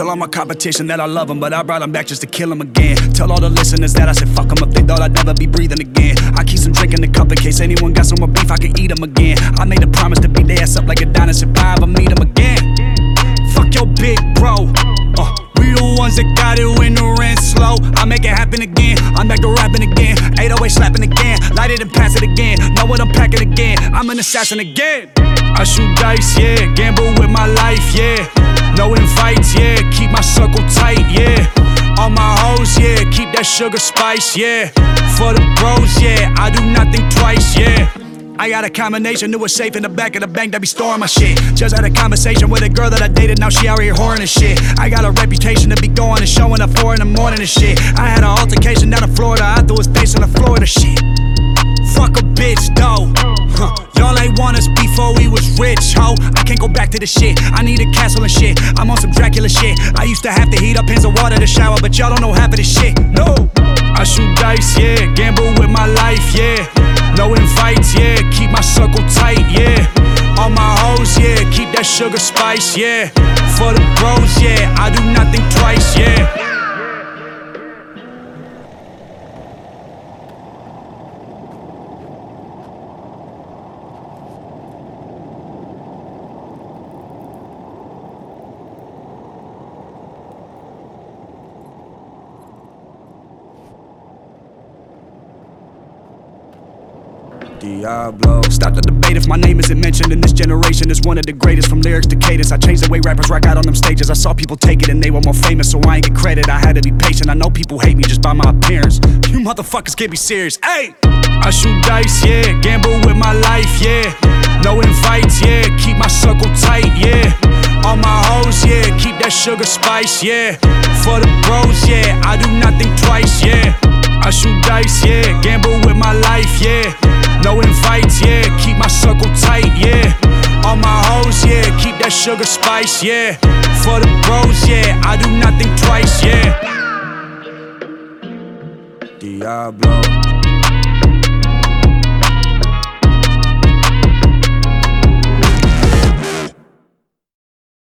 Tell all my competition that I love them, but I brought them back just to kill them again. Tell all the listeners that I said fuck them if they thought I'd never be breathing again. I keep some drink in the cup in case anyone got some more beef, I can eat them again. I made a promise to beat their ass up like a dinosaur if I ever meet them again. Fuck your big bro, we the ones that got it when the rent's slow. I make it happen again, I'm back to rapping again. 808 slapping again, light it and pass it again. Know what I'm packing again, I'm an assassin again. I shoot dice, yeah, gamble with my life, yeah. No invites, yeah, keep my circle tight, yeah. All my hoes, yeah, keep that sugar spice, yeah. For the bros, yeah, I do not think twice, yeah. I got a combination, knew a safe in the back of the bank that be storing my shit. Just had a conversation with a girl that I dated, now she out here whoring and shit. I got a reputation to be going and showing up 4 in the morning and shit. I had an altercation down in Florida, I threw his face in the Florida shit. Fuck a bitch though, y'all ain't want us before we was rich, ho. I can't go back to the shit, I need a castle and shit. I'm on some Dracula shit, I used to have to heat up pans of water to shower, but y'all don't know half of this shit, no. I shoot dice, yeah, gamble with my life, yeah. No invites, yeah, keep my circle tight, yeah. All my hoes, yeah, keep that sugar spice, yeah. For the bros, yeah, I do not think twice, yeah. Diablo. Stop the debate if my name isn't mentioned in this generation. Is one of the greatest from lyrics to cadence. I changed the way rappers rock out on them stages. I saw people take it and they were more famous, so I ain't get credit. I had to be patient. I know people hate me just by my appearance. You motherfuckers can't be serious. Hey, I shoot dice, yeah, gamble with my life, yeah. No invites, yeah, keep my circle tight, yeah. All my hoes, yeah, keep that sugar spice, yeah. For the bros, yeah, I do not think twice, yeah. I shoot dice, yeah, gamble with my life, yeah. No invites, yeah, keep my circle tight, yeah. All my hoes, yeah, keep that sugar spice, yeah. For the bros, yeah, I do not think twice, yeah. Diablo.